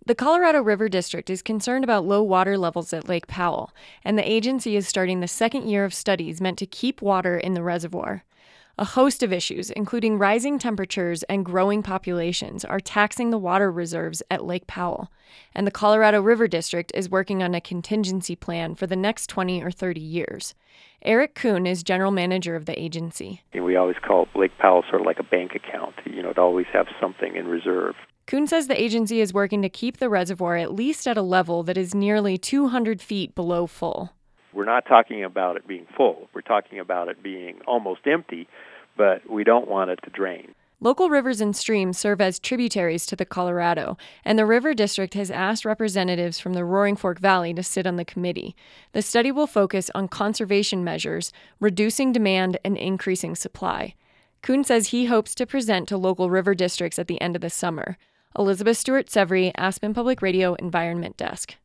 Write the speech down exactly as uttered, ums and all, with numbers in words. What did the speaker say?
The Colorado River District is concerned about low water levels at Lake Powell, and the agency is starting the second year of studies meant to keep water in the reservoir. A host of issues, including rising temperatures and growing populations, are taxing the water reserves at Lake Powell, and the Colorado River District is working on a contingency plan for the next twenty or thirty years. Eric Kuhn is general manager of the agency. We always call Lake Powell sort of like a bank account, you know, to always have something in reserve. Kuhn says the agency is working to keep the reservoir at least at a level that is nearly two hundred feet below full. We're not talking about it being full. We're talking about it being almost empty, but we don't want it to drain. Local rivers and streams serve as tributaries to the Colorado, and the River District has asked representatives from the Roaring Fork Valley to sit on the committee. The study will focus on conservation measures, reducing demand, and increasing supply. Kuhn says he hopes to present to local river districts at the end of the summer. Elizabeth Stewart-Severy, Aspen Public Radio Environment Desk.